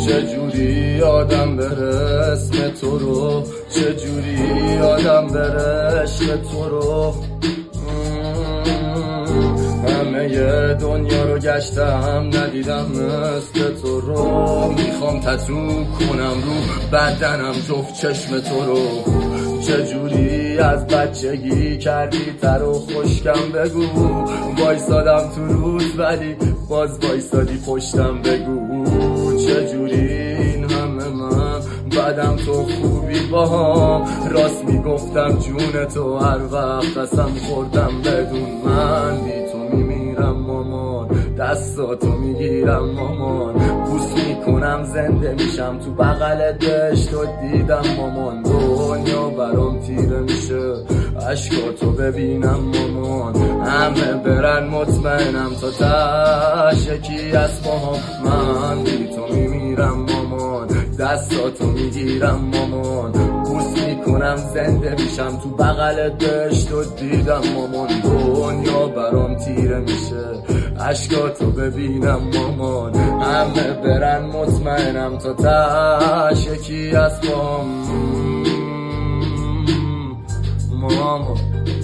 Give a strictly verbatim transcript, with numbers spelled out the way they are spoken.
چجوری آدم بره اسم تو رو، چجوری آدم بره عشق تو رو. همه دنیا رو گشتم ندیدم مثل تو رو. میخوام تتو کنم رو بدنم جفت چشم تو رو. چجوری از بچگی کردی تر و خشکم بگو. وایسادم تو رود ولی باز وایسادی پشتم بگو. چجوری این همه من بعدم تو خوبی باهام. راست میگفتم جون تو هر وقت قسم خوردم بدون من. بی تو میمیرم مامان، دستاتو میگیرم مامان. بوس میکنم زنده میشم تو بغلت دشت و دیدم مامان. دنیا برام تیره میشه عشقاتو ببینم مامان. همه برن مطمئنم تا تش یکی از مامان. من بی تو میمیرم مامان، دستاتو میگیرم مامان. بوس میکنم زنده میشم تو بغلت دشت و دیدم مامان. دنیا برام تیره میشه عشقاتو ببینم مامان. همه برن مطمئنم تا تش یکی از مامان.